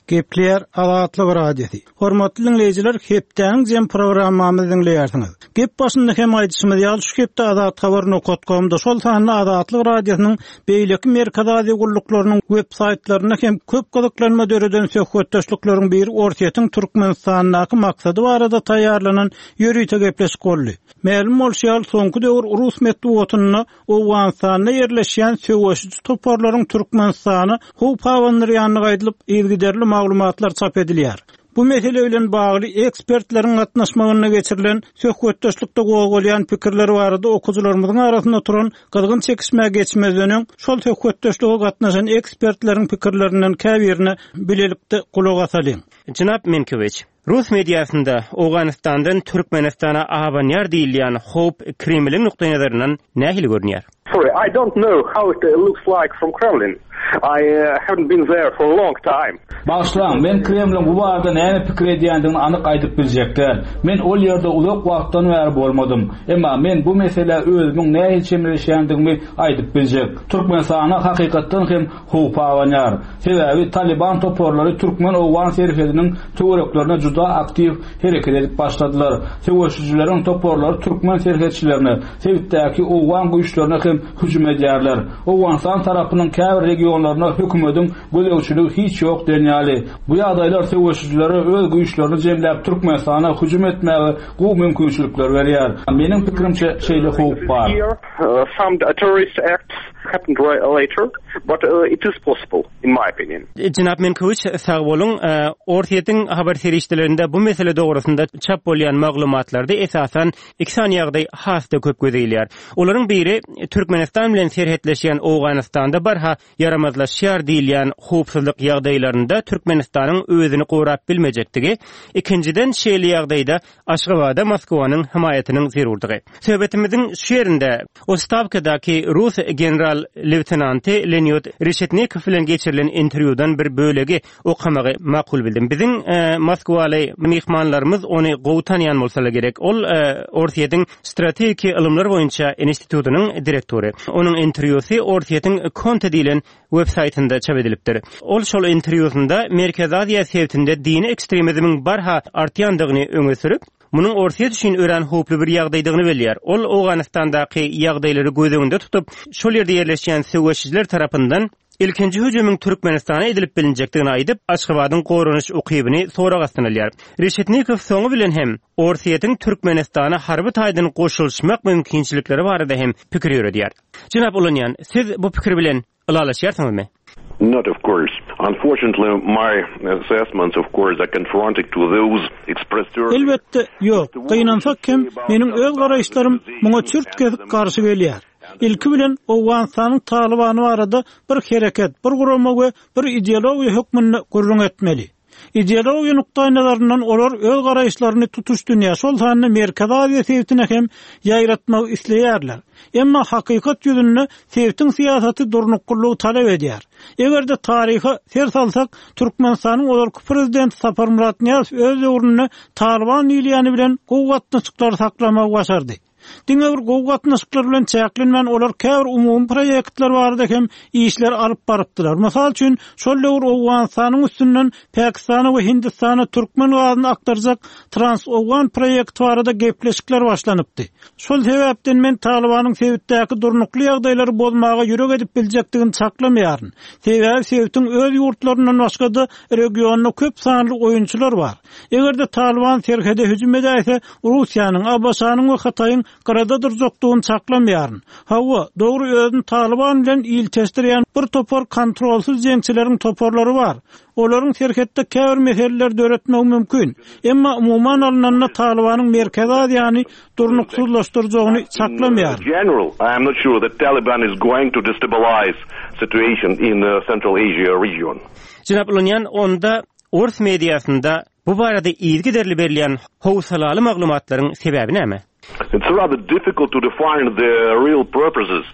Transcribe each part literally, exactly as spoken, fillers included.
Gepler Azatlyk radiosi. Hormatly dinleyijiler, hepden jem programmamyzy dinleýärsiňiz. Gep başynda hem aýdysymyz ýaly şu hepde Azat habar nokta com'da şol sany Azatlyk radiosynyň beýleki merkez ady gulluklarının web saytlaryna hem köp gazaklanma döreden söhbetdeşlikleriň bir ortaýatyň Türkmenistanyňky maksady barada taýýarlanan ýörüýte gepleşik boldy. Ma'lum bolýar, soňky döwür Rus medeniýetine Owganstanda ýerleşýän söwüşçü toparlaryň Türkmenistany how pawanlary gaýdylyp ilgiderli maglumatlar çap edilýär. Bu mesele bilen bagly ekspertleriň gatnaşmagyna geçirilen söhbetdeşlikde goýulýan pikirleri barada okuwçylarymyzyň arasynda turan gylgyn çekişme geçmezden şol söhbetdeşlige gatnaşan ekspertleriň pikirlerinden käbirini bilelikde kulak asalyň. Jynap Menkoviç, Rus mediasynda Owganistandan Türkmenistana ahabanýar diýilýän howp Kremlin nukdanazaryndan nähili görünýär? Sorry, I don't know how it uh, looks like from Kremlin. I uh, haven't been there for a long time. Başlan, men Kremlin bu barada näme pikir edýändigini anyk aýdyp biljekler. Men ol ýerde uzak wagtdan bäri bolmadym. Emma men bu mesele özümiň näme çemleşýändigini aýdyp biljek. Türkmenistana hakykatdan hem howp awanýar. Sebebi Taliban toporlary Türkmen Owgan serhediniň töwereklerine juda aktiv hereket edip başladylar. Söwüşçüleriň toporlary Türkmen serhedçilerini, Sewitdäki Owgan güýçlerine hem hüjüm edýärler. Owganistan tarapynyň käbir regionlaryna hökümetiň gözegçiligi hiç ýok denýär. Bu ýagdaýlar söwüşçülere öz güýçlerini jemläp Türkmenistana hüjüm etmäge gowy mümkinçilikler berýär. Meniň pikirimçe şeýle howp bar. Some terrorist acts happened later, but uh, it is possible in my opinion. Jynap Menkoviç, sag bolun, ortaýatyň habar serişdelerinde bu mesele dogrusynda çap bolýan maglumatlarda esasan iki sany ýagdaý hasda köp gözelýär. Olaryň biri Türkmenistan bilen serhetleşýän Owganistanda barha yaramazlaşýar diýilýän howpsuzlyk ýagdaýlarynda Türkmenistanyň özüni gorap bilmejektigi, ikinciden şeýle ýagdaýda Aşgabada Moskwanyň himayatynyň zerurdygy. Söhbetimiziň şu ýerinde Ostavkadaky Rus general leytenanty Leonid Reshetnikov bilen geçirilen interwýudan bir bölegi okamagy makul bildim. Biziň e, Moskwaly mehmanlarymyz ony gowy tanýan bolsalar gerek. Ol e, ortaýatyň strategik ilmler boýunça institutynyň direktori. Onuň interwýusy ortaýatyň Konta diýilen web saytynda çap edilipdir. Ol şol interwýusynda Merkez Aziýa sewtinde dini ekstremizmiň barha artýandygyny öňe sürüp, munyň ortaýa düşen ören howply bir ýagdaýdygyny belýär. Ol Owganistandaky ýagdaýlary gözeginde tutup, şol ýerde ýerleşýän söwüşçiler tarapyndan ilkinji hüjümüň Türkmenistana edilip bilinjekdigini aýdyp, Aşgabatyň gorunuş ukybyny sorak astynalýar. Reshetnikov soňu bilen hem ortaýatyň Türkmenistana harby taýdyny goşulşmak mümkinçilikleri barada hem pikir ýöredýär. Jynap Ulunyan, siz bu pikir bilen ylalaşýarsyňyzmy? Not of course. Unfortunately, my assessments, of course, are confronting to those expressed earlier. Elbette, yok. Gynansak hem meniň öz garaýşlarym muňa çürt gezip garşy gelýär. İlki bilen Owganstanyň Talibany barada bir hereket, bir gurama we bir ideologiýa hökmüni gurrun etmeli. Ideologiýa nukdaýlaryndan olar öz garaýşlaryny tutuşdurýar. Şol sany Merkez Aziýa sewtine hem ýaýratmak isleýärler. Emma hakykat ýüzünde sewtiň siýasaty durnuklugy talap edýär. Egerde taryhy ser salsak, Türkmenistanyň olarky prezident Sapar Murat Niýazow öz öwrüne Taliban ýylyany bilen gowgatnaşyklar saklamak başardy. Diňe bir gowgatnaşyklar bilen çäklenmän olar käbir umumy proýektler barada hem işler alyp barypdylar. Mysal üçin, şol döwür Owganistanyň üstünden Pakistana we Hindistana Türkmen gazyny aktarjak Trans-Owgan proýekti barada gepleşikler başlanypdy. Şol sebäpden men Talibanyň Sewitdäki durnukly ýagdaýlary bolmaga ýürek edip biljekdigini çaklamýaryn. Sebäbi Sewitiň öz ýurtlaryndan başga da regionda köp sanly oýunçylar bar. Egerde Taliban serhede hüjüm edýärse, Russiýanyň, Abbasanyň we Hataýyň Karada durjokdugyny çaklamýaryn. Hawa, dogry özüni Taliban bilen ilteşdirýän bir topar kontrolsuz jemçileriň toporlary bar. Olaryň serhetde käbir meseleler döretmek mümkin. Emma umuman alnanda Talibanyň Merkez Aziýany durnuksuzlaşdyrjagyny çaklamýar. General, I am not sure that Taliban is going to destabilize situation in the Central Asia region. Jynap Ulunyan, onda Ors mediasynda bu barada ilgiderli berilýän howsalaly maglumatlaryň sebebi näme? It's rather difficult to define the real purposes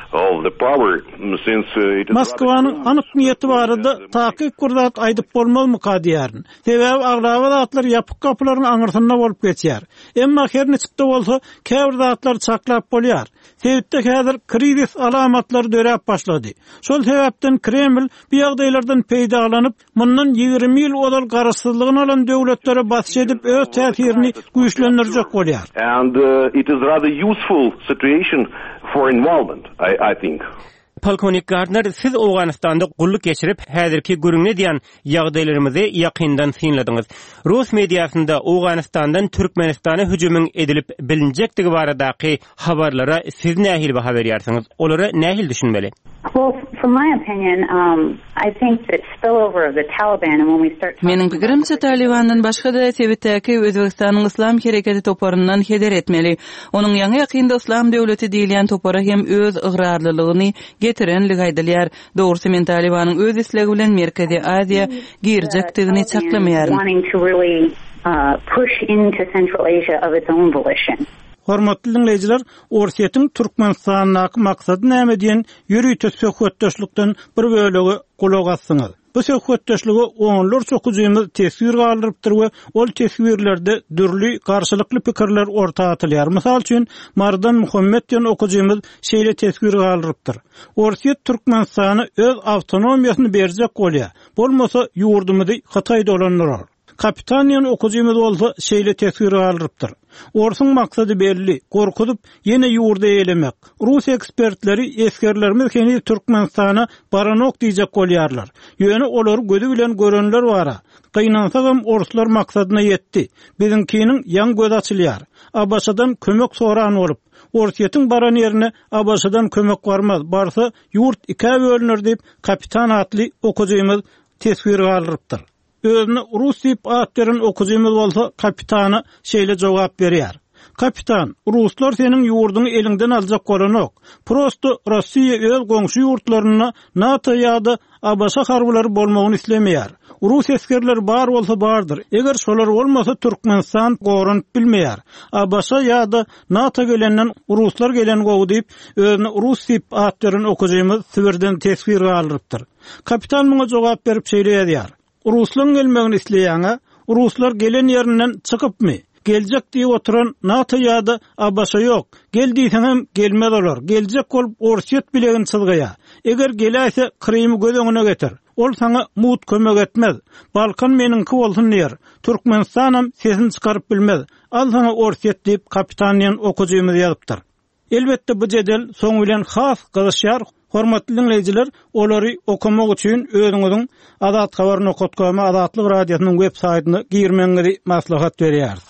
of the power since uh, it is Moskvanyň anyk niýeti barada taýyk kurdat aýdyp bolmaly mukadiyaryn. Sebäbi aglawa zatlar ýapyk kapylaryň aňyrsyna bolup geçýär. Emma her neçikde bolsa käbir zatlar çaklap bolýar. Sebäpde häzir krizis alamatlary dörep başlady. Şol sebäpden Kreml bu ýagdaýlardan peýdalanyp, mundan ýygrimi ýyl odal garaşsyzlygyny alan döwletlere basyş edip öz täsirini güýçlendirjek bolýar. And uh, it is rather useful situation for involvement, I, I think. Polkovnik Gardner, siz Awganistanda gulluk geçirip häzirki görüňne diýen ýagdaýlarymyzy ýakyndan synladiňiz. Rus mediýasynda Awganistandan Türkmenistana hüjümüň edilip bilinjektigi baradaky habarlara siz nähil baha berýärsiňiz? Olara nähil düşünmeli? Well, from my opinion, um, I think that spillover of the Taliban, and when we start... Mening pikirimçe Talibandan başga da sebäpdäki Özbegistanyň Islam hereketi toparyndan heder etmeli. Onuň ýaňy ýakynda Islam döwleti diýilen topara hem öz ıgrarlylygyny getirenligi aýdylýar. Dogrusu men Talibanyň öz islegi bilen Merkezi Aziýa girjekdigini çaklamaýarym. Wanting to really uh, push into Central Asia of its own volition. Hormatly dinleyijiler, Orsiýetin Türkmenistanyň maksady näme diýen ýürüýte söhbetdeşlikden bir bölegi gulak assyňyz. Bu söhbetdeşligi oňlar çokujymyz tesir galdyrypdyr we ol tesirlerde dürli garşylykly pikirler ortaga atylýar. Mysal üçin Mardan Muhammed diýen okujymyz şeýle tesir galdyrypdyr. Orsiýet Türkmenistany öz awtonomiýasyny berjek bolýar. Bolmasa ýurdumyzy Hataýda olanlar. Kapitaniýan okujymyz bolsa şeýle tesir galdyrypdyr. Orsun maksady belli, gorkudyp ýene ýurda eýlemek. Rus ekspertleri eskerlerimiz keni Türkmenistana baranok diýjek bolýarlar. Ýöne olar gözi bilen görenler bara. Gynansagam oruslar maksadyna ýetdi. Bizinkiniň ýan göz açylýar. Abaşadan kömek soran bolup, Orsiýetiň baran ýerine Abaşadan kömek barmaz. Barsa ýurt iki bölünür diýip kapitan atly okujymyz tesir galdyrypdyr. Özüne Rus diýip atlaryň okujymyz bolsa kapitana şeýle jogap berýär. Kapitan, Ruslar seniň ýurduňy eliňden aljak bolanok. Prosto Rossiýa öz goňşy ýurtlaryna NATO ýa-da Abaşa harbylary bolmagyny islemeýär. Rus eskerler bar bolsa bardyr. Eger şolar bolmasa Türkmenistan gorun bilmeýär. Abaşa ýa-da NATO gelenden Ruslar gelen gowy diýip özüne Rus diýip atlaryň okujymyz Sibirden tesir galdyrypdyr. Kapitan muňa jogap berip şeýleýär. Ruslaryň gelmegini isleýäňe, Ruslar gelen ýerinden çykypmy? Geljek diýip oturan NATO ýa-da Abaşa ýok. Geldiýsen hem gelmez olar. Geljek bolup Orsiýet bilegin çylgyýa. Eger geläse Krymy göz getir. Ol saňa mut kömek etmez. Balkan meniňki bolsun diýer. Türkmenistanam sesini çykaryp bilmez. Al saňa Orsiýet diýip kapitaniýan okujymyz ýazypdyr. Elbetde bu jedel soň bilen has gyzyşýar. Hormatly dinleyijiler, olary okumak üçin özüňiziň Azat Habar nokta com Azatlyk radiosynyň web saýtyna girmeňizi maslahat berýär.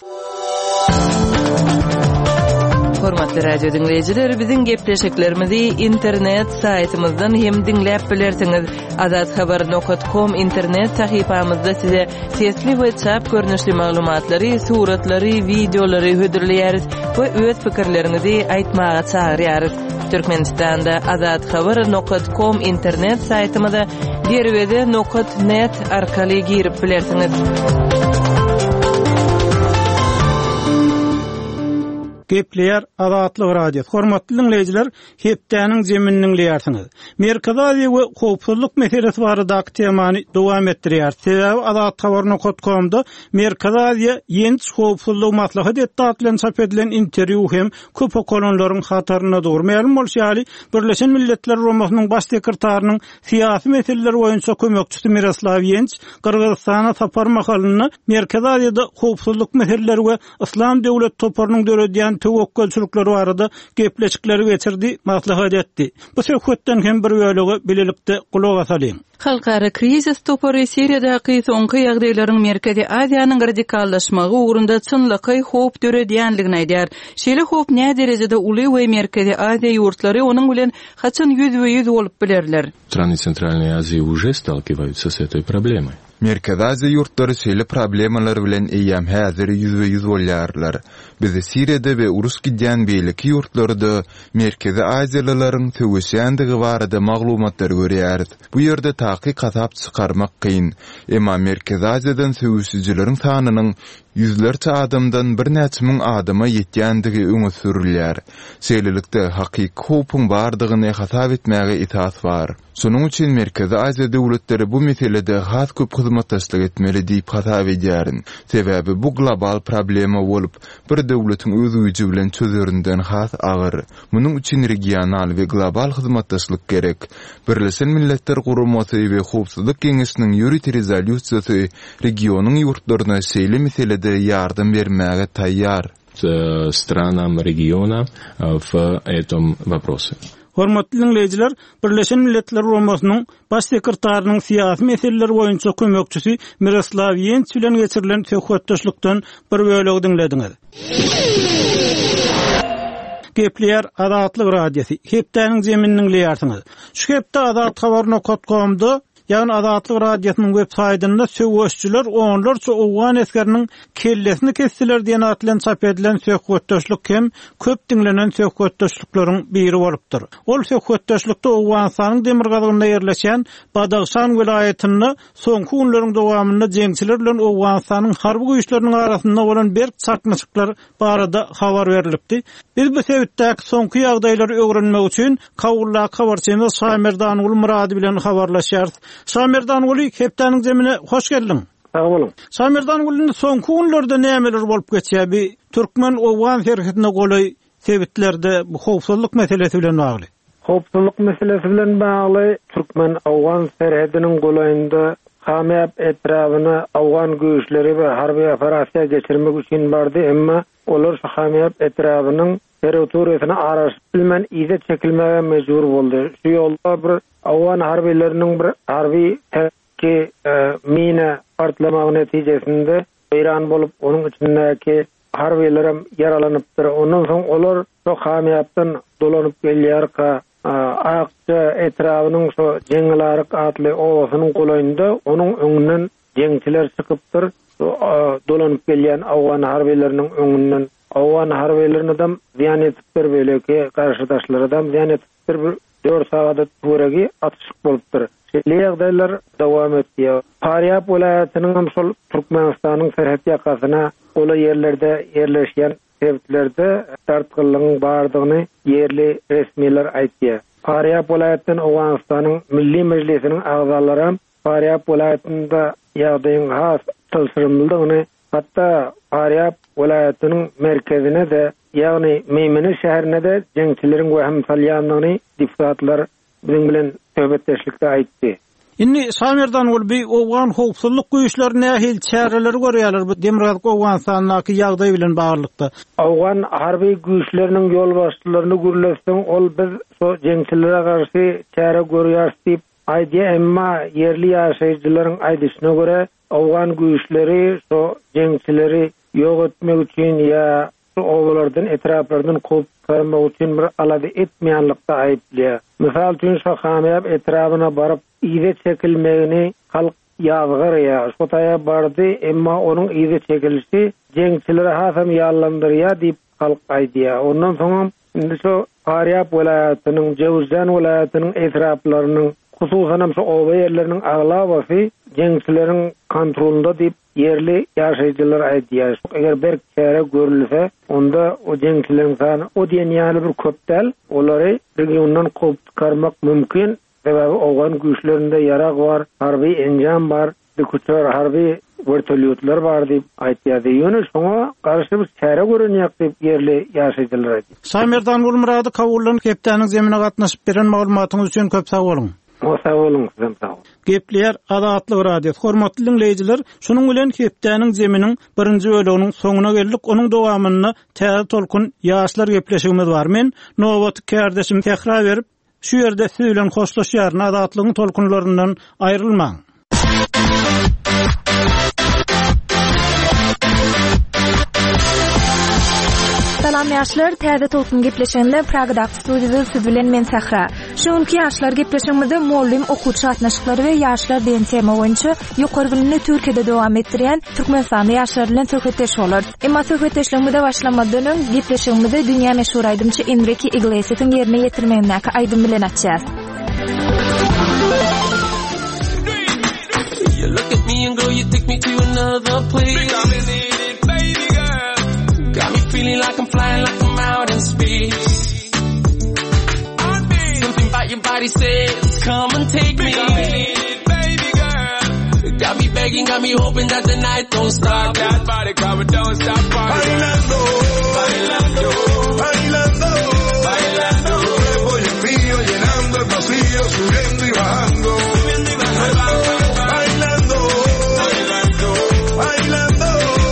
Hormatly radio dinleyijiler, biziň gepleşiklerimizi internet saýtymyzdan hem dinläp bilersiňiz. Azat Habar nokta com internet sahypamyzda size sesli we çap görnüşli maglumatlary, suratlary, videolary hödürleýäris we öz pikirlerinizi aýtmaga çagyrýarys. Türkmenistanda Azat Habar nokta com internet saýtymyza derwede nokta net arkaly girip bilersiňiz. Gepleýär Azatlyk radiosu. Hormatly dinleyijiler, hepdäniň jeminiň leýärsiňiz. Merkezi Aziýa we howpsuzlyk meselesi baradaky temany dowam etdirýär. Sebäbi Azat Habar nokta com'da Merkezi Aziýa ýenç howpsuzlyk maslahat etdilen çap edilen interwýu hem köp okolonlaryň hataryna dogry ma'lum bolýar. Birleşen Milletler Romasynyň baş sekretärining syýasy meseleler boýunça kömekçisi Miroslav Ýenç Kyrgyzstana tapar makalyny Merkezi Aziýada howpsuzlyk meseleleri we Islam döwlet toparynyň döredýän töwekkelçilikleri barada gepleşikleri geçirdi, maslahat etdi. Bu söhbetden hem bir bölegi bilelikde kulak asalyň. Halkara krizis topary Siriýadaky soňky ýagdaýlaryň Merkezi Aziýanyň radikallaşmagy ugrunda çynlyky howp döredýänligini aýdýar. Şeýle howp näme derejede uly we Merkezi Aziýa ýurtlary onuň bilen haçan ýüz-ýüz bolup bilerler. Страны Центральной Азии уже сталкиваются с этой проблемой. Merkezi Aziýa ýurtlary şeýle problemler bilen eýýäm häzir ýüz-ýüz bolýarlar. Bizi Siriýede we urus gidýän beýleki ýurtlarda Merkezi Aziýalylaryň töweşýändige barada maglumatlar görýäris. Bu ýerde taýyk hasap çykarmak kyn. Emma Merkezi Aziýadan söwüşçileriň sanynyň yüzlerce adamdan bir näçe müň adama ýetýändigi öňe sürilýär. Şeýlelikde hakyky hopun bardygyny hasap etmäge itaat bar. Şonuň üçin Merkezi Aziýa döwletleri bu meselede has köp hyzmatdaşlyk etmeli diýip hasap edýärin. Sebäbi bu global problema bolup bir döwletiň öz güýji bilen çözerinden has agyr. Munyň üçin regional we global hyzmatdaşlyk gerek. Birleşen Milletler Guramasy we Howpsuzlyk Geňeşiniň ýürüt rezolýusiýasy regionyň ýurtlaryna şeýle meselede yardım vermäge taýýar. Странам региона в этом вопросе. Hormatly dinleyijiler, Birleşen Milletler Guramasynyn baş sekretarının siyasi meseleler boýunça kömekçisi Miroslav Yenç bilen geçirilen söhbetdeşlikden bir bölegi dinlediňiz. Gepler Adatlyk radiosi. Hepdeniň jeminiň leýärsiňiz. Şu hepde Adat habaryny okutgamda ýani Adatlyk radiosynyň web saýtynda söwüşçüler onlarça owgan eskeriniň kellesini kestiler diýen atlan çap edilen söhbetdeşlik hem köp dinlenen söhbetdeşlikleriň biri bolupdyr. Ol söhbetdeşlikde Owgansanyň Demirgazagynda ýerleşen Badaxşan vilayatyny soňky günleriň dowamynda jeňçiler bilen Owgansanyň harby güýçleriniň arasynda bolan bir çatmaşyklar barada habar berilipdi. Biz bu sebäpden soňky ýagdaýlary öwrenmek üçin Kawulla habarçymyz Samerdan Ul Murady bilen habarlaşýar. Samerdan Uly hepdeniň jemine hoş geldin. Sag bolun. Samerdan Ulyň soňky günlerde nämeler bolup geçýär? Bir Türkmen Owgan ferhetine golay sebeplerde bu howpsuzlyk meselesi bilen bagly. Howpsuzlyk meselesi bilen bagly Türkmen Owgan ferhetiniň golaýynda Hamyap etrawyny Owgan güýçleri we harby operasiýa geçirmek üçin bardy, emma olar şu Hamyap etrawynyň territoriýasyna araşyp bilmän ýyda çekilmäge mejbur boldy. Şu ýolda bir Owgan harbileriniň bir harby ki mina partlamagy netijesinde Iran bolup onuň içindäki harbilerim yaralanypdyr. Ondan soň olar şu Hamyapdan dolanyp gelýär. Akça etrawynyň şu jeňlaryk atly owasynyň golaýynda onuň öňünden jeňçiler çykypdyr. Dolanyp gelýän Owgan harbileriniň öňünden Owgan harbilerini adam ziyan etipdir, belki karşıdaşlar adam ziyan etipdir. Bir dört saat buragi atışık bolupdyr. Şeýle ýagdaýlar dowam etýär. Faryab welaýatynyň hem şol Türkmenistanyň ferhet ýakasyna ola ýerlerde ýerleşýän sebäplerde tartgylygyň bardygyny ýerli resmiler aýtdy. Faryab welaýatynyň Owganistanyň Milli Mejlisiniň agzalary Faryab welaýatynda ýagdaýyň has tılsyrymlygyny, hatta Faryab welaýatynyň merkezine de, ýagny Meýmeni şäherine de jeňçileriň we hemsal ýanlygyny deputatlar bilen bilen söhbetdeşlikde aýtdy. Inni Samerdan Ulby Owgan howpsuzlyk güýçleri nähil çäreleri görýärler bu Demirgazak Owganistanyňky ýagdaý bilen baglykda. Owgan harby güýçleriniň ýol başçylaryny gürleşdiň, ol biz so jeňçilere garşy çäre görýäris diýip aýdy, emma ýerli ýaşaýjylaryň aýdyşyna görä Owgan güýçleri so jeňçileri ýok etmek üçin ýa owalardan etraplardan kop karmak üçin bir alady etmeýänlikde aýdylýar. Misal üçin şu Hamyap etrawyna baryp ýyda çekilmegini halk ýazgyr ýa şu taýa bardy, emma onuň ýyda çekilişi jeňçilere hasam ýallandyrýar diýip halk aýdýar. Ondan soň indi şu Faryab welaýatynyň Jewzjan welaýatynyň etraplarynyň hususan şu owa ýerleriniň aglabasy jeňçileriň kontrolunda diýip yerli ýaşaýjylar aýdýar. Eger bir çäre görülse, onda o jeňçileriň sany o diýen ýaly bir köp däl, olary regiondan kop çykarmak mümkin. Sebäbi Owgan güýçlerinde ýarag bar, harby enjam bar, dikutör harby vertolyotlar bar diýip aýtýar. Ýöne şoňa garşy bir çäre görenýär diýip yerli ýaşaýjylar aýtdy. Samerdan Ul Murady Kawullanyň hepdeniň zemine gatnaşyp beren maglumatyňyz üçin köp sag bolun. Sag bolun, sizem sag bolun. Gepler Adatlyk radiosi. Hormatly dinleyijiler, şonuň bilen hepdeniň zeminiň birinji bölüginiň soňuna geldik. Onuň dowamyny täze tolkun ýaşlar gepleşigimiz bar. Men nowaty kärdeşim tekrar berip şu ýerde siz bilen hoşlaşýaryn Adatlygyň tolkunlaryndan aýrylmaň. Salam ýaşlar, täze tolkun gepleşenler Pragada studiýada siz bilen men Sahra. Şonki ýaşlar gepleşigimizde muallim okuwçy atnaşyklary we ýaşlar diýen tema boýunça ýokary bilimli Türkiýede dowam etdirýän Türkmenistanda ýaşlar bilen söhbetdeş bolar. Emma söhbetdeşligimizde başlamadan öň gepleşigimizde dünýä meşhur aýdymçy Enrique Iglesias'yň ýerine ýetirmegindäki aýdym bilen açýas. You look at me and go, you take me to another place. Got me feeling like I'm flying, like I'm out in space. Something about your body says, come and take me. Baby girl. Got me begging, got me hoping that the night don't stop. That body cover don't stop. Bailando, bailando, bailando, bailando. Voy el mío llenando el vacío, subiendo y bajando. Subiendo y bajando. Bailando, bailando, bailando.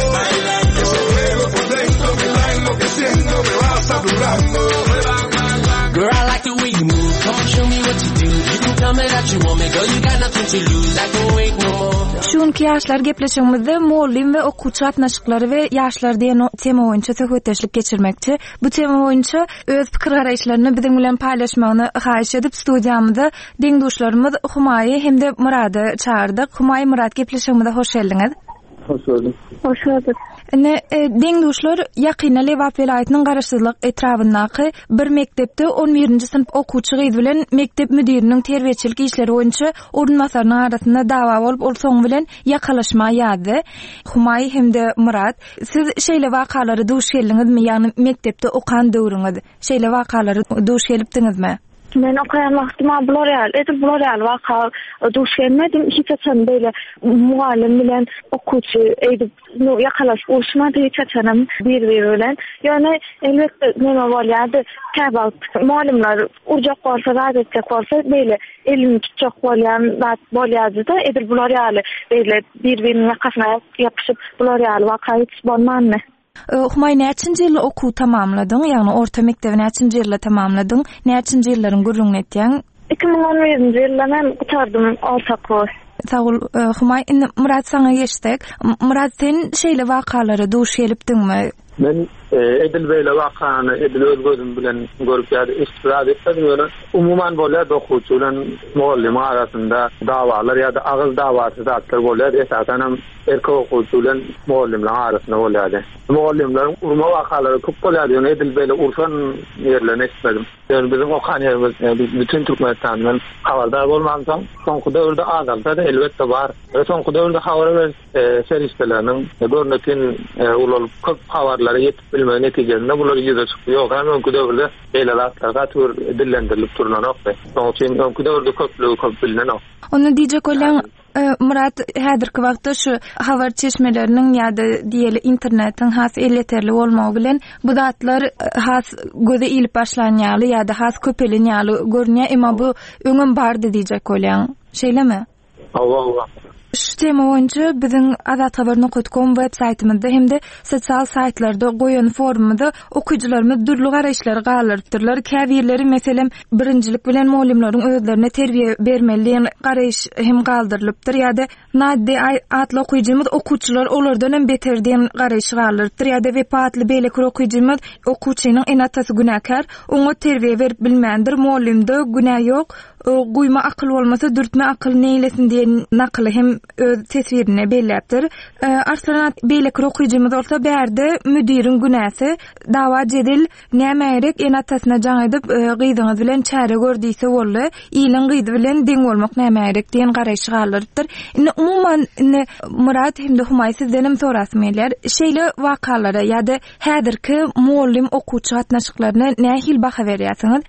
Girl, I like the way you move. Come on, show me what you do. You can tell me that you want me, girl. You got nothing to lose. I can wait no more. Şunki ýaşlar gepleşigimizde muallim we okuwçy atnaşyklary we ýaşlar diýen tema boýunça söhbetdeşlik geçirmekçi. Bu tema boýunça öz pikir garaýşlaryny biziň bilen paýlaşmagyny haýyş edip studiýamyzda deňduşlarymyz Humaý hemde Murady çağırdyk. Humaý, Murad, gepleşigimizde hoş geldiňiz. Hoş bulduk. Hoş bulduk. Ne deňduşlar ýakyna Lewap welaýatynyň garaşsyzlyk etrafyndaky bir mektepde on birinji sınıf okuwçy gyz bilen mektep müdiriniň terbiýetçilik işleri boýunça orunmasarynyň arasynda dawa bolup ol soň bilen ýakalaşma ýady. Humaý hemde Murad, siz şeýle wakalary duş geldiňizmi? Ýani mektepde okan döwrüňiz şeýle wakalary duş gelipdiňizmi? Men okayan wagtymda bular ýaly, edip bular ýaly waka duş gelmedim. Hiç açan beýle muallim bilen okuwçy edip no ýakalaş urşmady hiç açanam bir-bir bilen. Ýöne elbetde neme bolýardy? Käbal muallimler urjak bolsa, radatjak bolsa beýle elini tutjak bolýan zat bolýardy-da, edip bular ýaly beýle bir-biriniň ýakasyna ýapyşyp bular ýaly waka hiç bolmany. Humaý, näçinji ýyl okuw tamamladyň? Ýagny orta mekdebi näçinji ýylda tamamladyň? Näçinji ýyllaryň gurrun etdiň? iki ming on birinji ýylda men gutardym altyapy. Sağ ol Humaý. Indi Murad saňa geçdik. Murad, sen şeýle wakalary duş gelipdiňmi? Men edil beýle wakany edil öz gözüm bilen görüp ýa-da istirad etdim. Umuman bolýar okuwçy bilen muallim arasynda dawalar ýa-da agyz dawasy zatlar bolýar. Esasen hem erkek okuwçy bilen muallimler arasynda bolýar. Muallimleriň urma wakalary köp bolýar. Ýöne edil beýle ursan ýerlerine etmedim. Yani bizim okan yerimiz, yani bütün Türkmenistan'dan haberdar bolmansam, sonku döwürde azalsa da elbette var. Ve sonku döwürde haber ve e, seriştelerinin e, görnekin e, ulol köp haberlere yetip bilme neticesinde bunları yüze çıktı. Yok, hem sonku döwürde eylelatlarga tür dillendirilip turunan okta. Sonku döwürde köplüğü köp bilinen ok. Onu diýjek olan Murat, häzirki wagtda şu habar çeşmeleriniň ýa-da diýeli internetiň has elleterli bolmagy bilen bu zatlar has göze ilip başlanýaly ýa-da has köpelenýaly görünýär, emma bu öňüm bardy diýjek bolýan. Şeýlemi? Awa. Şu tema boýunça biziň azat habar nokta com web saýtymyzda hemde sosial saýtlarda goýan forumda okuwçylarymyz dürli garaýşlary galypdyrlar. Käbirleri meselem birinjilik bilen muallimleriň özlerine terbiýe bermeliligin garaýş hem galdyrylypdyr ýa-da nadde atly okuwçymyz okuwçylar olardan hem beter diýen garaýş galypdyr ýa-da wepatly beýleki okuwçymyz okuwçynyň enatasy günäkär, oňa terbiýe berip bilmändir, muallimde günä ýok. Guyma akıl olmasa dürtme akıl neylesin diye nakılı hem öz tesvirine belläpdir. E, Arslanat beýleki okuwçymyz bolsa bärde müdirin günäsi dawa jedil nämerek enatasyna jaň edip e, gyzyňyz bilen çäre gördüýse boldy. Ýylyň gyzy bilen deň bolmak nämerek diýen garaýş galypdyr. Indi umuman indi Murat hemde Humaý sizden hem sorasym gelýär. Şeýle wakalary ýa-da häzirki muallim okuwçy gatnaşyklaryna nähil baha berýärsiňiz?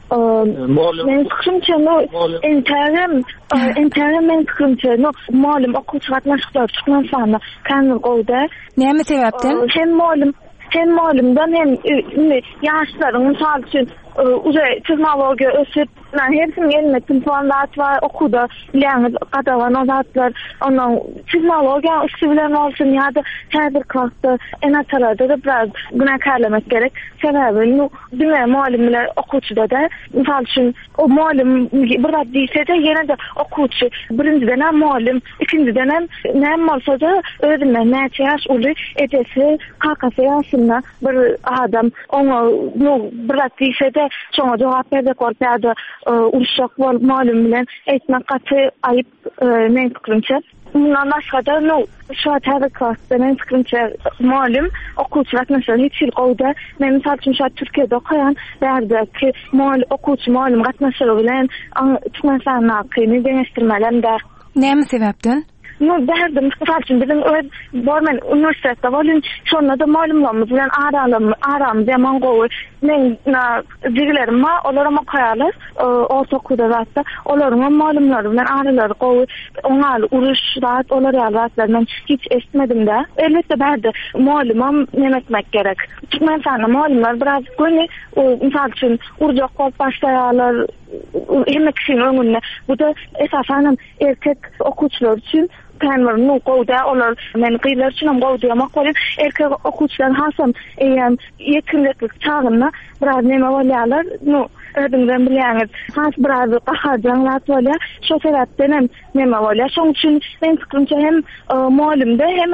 Men fikrimçe no interim interim men fikrimçe no muallim okuwçy gatnaşyklar Türkmenistanda kanun goýdy. Näme sebäpden? Hem muallim hem muallimden hem ýaşlaryň misal üçin uza teknologiya ösüp, hepsinin elinde telefonlar var, okuda bilen kadavan ozatlar, ondan teknologiya üstübilen olsun ya da her bir klasda en atalarda da biraz günakarlamak gerek. Sebebi nu dünya muallimler okuçuda da misal için o muallim burada değilse de yine de okuçu birinci dönem muallim, ikinci dönem ne olsa da öğrenme, ne yaş ulu edesi, kakası yansınlar bir adam onu nu burada değilse de sonra cevap verdik ortada uşak var muallim bilen etmek katı ayıp ne fikrimce. Bundan başka da no, şu an her klasda benim fikrimce muallim okuçular mesela hiç il qovda. Men misal için şu an Türkiye'de okuyan derdi ki muallim okuçu muallim katnaşır bilen çıkmasan kıyını deneştirmelen der. Ne mi sebepten? No, derdim misal için bizim Bormen üniversitede valin sonra da muallimlerimiz bilen aram aram zaman qoğu men na digilerim ma olarama koyarlar orta okuda zaten olarama muallimler bilen araları qoğu onlar uruş rahat olar yaratlar men hiç esmedim de elbette berdi muallimam nemetmek gerek men sana muallimler biraz günü misal için urcak kol başlayalar yemek için önüne bu da esasen erkek okuçlar için kanun nu qowda olar men qiylar için qowda maqolim erkek okuçlar hasam eýem ýekinlik çağında biraz neme bolýarlar nu ödünden bilýäňiz has biraz gaharjanlar bolýar şo sebäpden hem neme bolýar şoň üçin men fikrimçe hem muallimde hem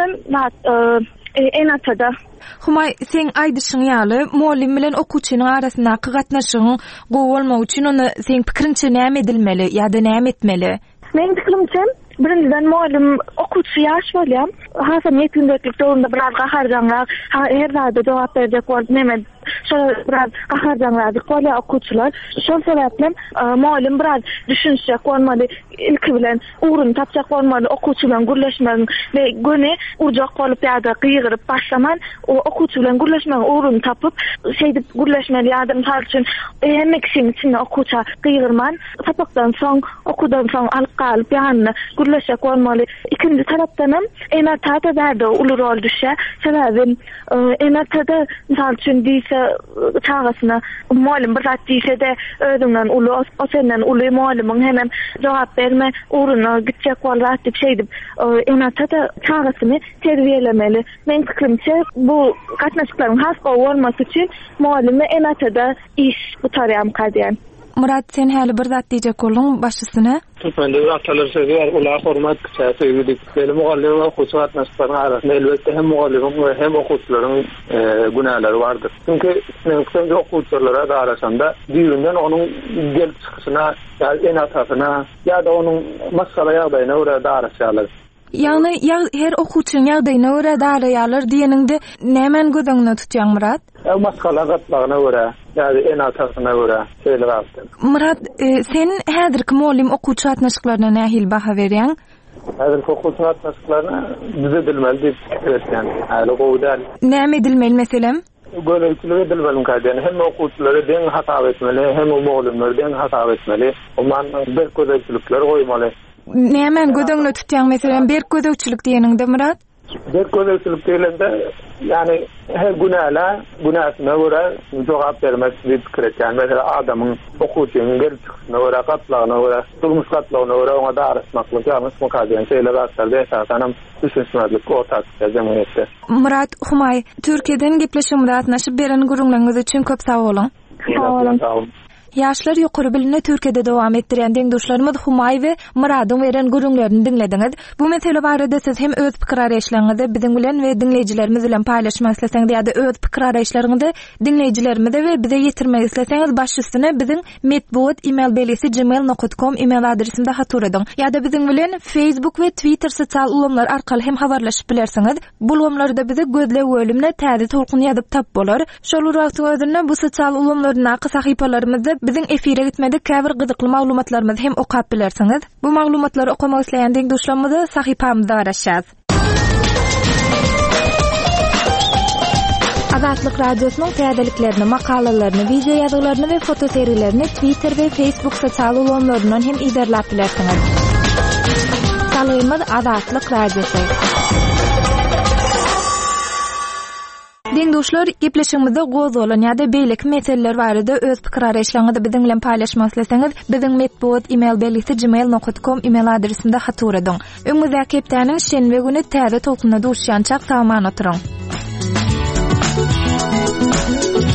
en atada. Humay sen aýdyşyň ýaly muallim bilen okuçynyň arasynda gatnaşygyň gowalmak üçin onu sen pikirinçe näme edilmeli ýa-da näme etmeli? Men fikrimçe birinciden muallim okuçy ýaş bolýar. Hasam ýetinliklik döwründe biraz gaharjanlar, her zada jogap berjek bolup neme şo biraz gaharjanlar bolýar okuçylar. Şo sebäplen muallim biraz düşünjek bolmaly, ilki bilen ugrun tapjak bolmaly, okuçy bilen gürleşmek we göne urjak bolup ýa-da gyýgyryp başlaman, o okuçy bilen gürleşmek ugrun tapyp şeýdip gürleşmeli ýa-da misal üçin emek işin içinde okuça gyýgyrman, tapakdan soň okudan soň alyp galyp ýanyna gürleşek bolmaly. İkinji tarapdan hem enatada berdi uly rol düşer. Sebäbi enatada misal üçin diýse çağasyna muallim bir zat diýse de özüňden uly o senden uly muallimiň hemen jogap berme uğruna gitjek bolar diýip şeýdip enatada çağasyny terbiýelemeli. Men fikrimçe bu gatnaşyklaryň has bolmasy üçin muallime enatada iş gutarýam kadýan. Murat sen häli bir zat diýjek boldun başysyna. Tüpende atalar söýýär, ular hormat kısa söýýärdik. Benim muallim we okuçy atnaşyklaryň arasynda elbetde hem muallim we hem okuçylaryň günäleri bardyr. Çünki näme okuçylara da arasynda diýinden onuň gelip çykyşyna, ýa-da en atasyna, ýa-da onuň masala ýagdaýyna görä da araşýarlar. Yani ya her okuçyň ýagdaýyna görä daraýarlar diýeninde nämen gödüňde tutýan Murat? E masala gatlagyna görä, ýa-da en atasyna görä şeýle gapdy. Murat, e, sen häzirki muallim okuçy atnaşyklaryna nähil baha berýän? Häzirki okuçy atnaşyklaryna bize bilmeli diýip etýän. Häli gowdan. Näme edilmeli meselem? Gönülçülüğü edilmeli kadar. Hem okuçyları den hata etmeli, hem muallimler den hata etmeli. Ondan bir gözçülükler goýmaly. Nämen gödüňde tutýan meselem bir gözçülük diýeninde Murat? Bir gözçülük diýilende yani her günäle günäsine görä jogap bermek diýip pikir etýän. Mesela adamyň okuçynyň gelip çykyşyna görä, gatlagyna görä, durmuş gatlagyna görä oňa da araşmaklyk ýa-da mukadden şeýle gatlary esasanam düşünýärlik ortaçda jemgyýetde. Murat Humay, Türkiýeden gepleşimde atnaşyp beren gurulmaňyz üçin köp sag bolun. Sag bolun. Yaşlar ýokary biline Türkiýede dowam etdirýän deňdoşlarymyz Humay we Muradyň beren gurulmaňlaryny dinlediňiz. Bu mesele barada siz hem öz pikir araýşlaryňyzy biziň bilen we dinleýijilerimiz bilen paýlaşmak isleseňiz ýa-da öz pikir araýşlaryňyzy dinleýijilerimize we bize ýetirmek isleseňiz baş üstüne biziň medbuat email belesi gmail nokta com email adresimde hatur ediň. Ýa-da biziň bilen Facebook we Twitter sosial ulamlar arkaly hem habarlaşyp bilersiňiz. Bu ulamlarda bize gözle bölümle täze tolkun ýazyp tap bolar. Şol wagtyň özünde bu sosial ulamlaryň arka sahypalarymyzda biziň efire gitmedi käbir gyzykly maglumatlarymyzy hem okap bilersiňiz. Bu maglumatlary okamak isleýän deňdoşlarymyzy sahypamyzda araşýar. Azatlyk radiosynyň täzeliklerini, makalalaryny, video ýazgalaryny we foto seriýlerini Twitter we Facebook sosial ulamlaryndan hem iderlap bilersiňiz. Salaýymyz Azatlyk radiosy. Deňdoşlar, gepleşigimizde goz bolan ýa-da beýleki meseleler barada öz pikir araýşlaryňyzy biziň bilen paýlaşmak ileseňiz, biziň medpuat email belgisi gmail nokta com email adresinde hatur edin. Öňüňizde hepdeniň şenbe güni täze tolkunda duruşýan çak saman oturuň.